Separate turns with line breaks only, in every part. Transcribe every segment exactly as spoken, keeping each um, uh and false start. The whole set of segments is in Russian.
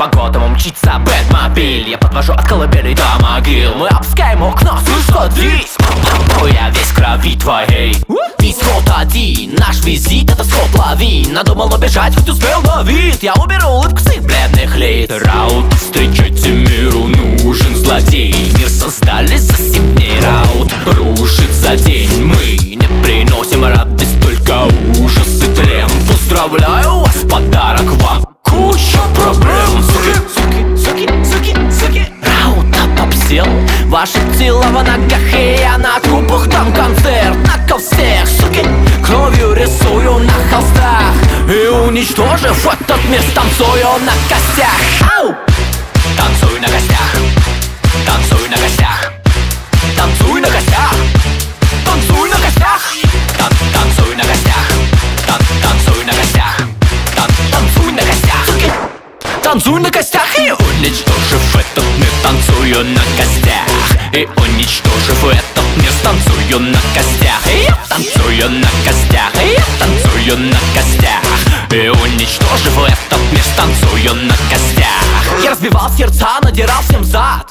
По Готэму мчится Бэтмобиль. Я подвожу от колыбели до могил. Мы опускаем окна, слышь, садись. Я весь в крови твоей. Исход один, наш визит — это сход лавин. Надумал убежать, хоть успел на вид. Я уберу улыбку с их бледных лиц. Раут, встречайте миру нужен злодей. Мир создали за семь дней. Раут рушит за день. Мы не приносим радость, только ужас и тлен. Поздравляю вас, подарок вам куча проблем. Суки, суки, суки, суки, суки. Раут обсел ваши тела в ногах, и я на трупах дам концерт. Накол всех, суки, кровью рисую на холстах. И уничтожив этот мир, станцую на костях. Ау! Танцуй на костях, танцуй на костях, танцуй на костях, танцуй на костях, Тан танцуй на костях, Тан танцуй на костях, Тан танцуй на костях, суки. Танцуй на костях и уничтожив этот мир, танцую на костях. И уничтожив этот мир, танцую на костях. И я танцую на костях, и я танцую на костях. И уничтожив этот мир, танцую на костях. Я разбивал сердца, надирал всем зад.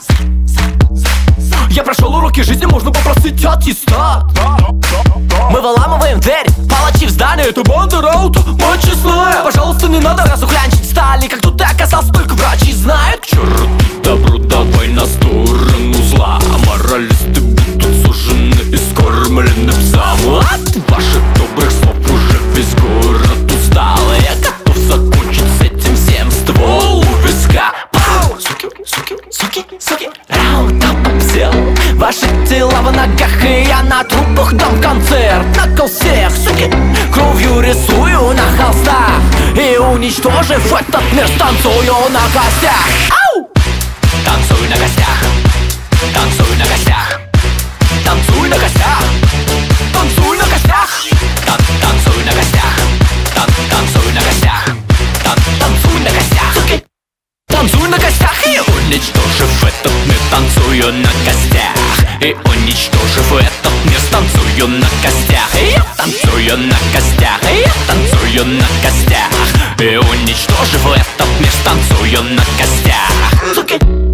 Я прошел уроки жизни, можно попросить аттестат. Мы выламываем дверь, палачи в здании. Это банда Раута, мать честная. Пожалуйста, не надо разухлянчить стали. Как тут ты оказался, только врачи знают. К черту добру, давай на сторону зла. Моралисты будут сужены и скормлены псам. От ваших добрых слов уже весь город устал. Я готов закончить с этим всем, ствол у виска. Пау! Суки, суки, суки, суки. Раута попсел ваши тела в ногах, и я на трупах дам концерт. Накол всех, суки, кровью рисую на холстах. И уничтожив этот мир, станцую на костях. Ау! Танцуй на костях, танцуй на костях, танцуй на костях, танцуй на костях, Тан танцуй на костях, Тан танцуй на костях, Тан танцуй на костях, суки. Танцуй на костях и уничтожив этот мир, танцую на костях. И уничтожив этот мир, танцую на костях. И я танцую на костях, и я танцую на костях. И уничтожив этот мир, танцую на костях, суки.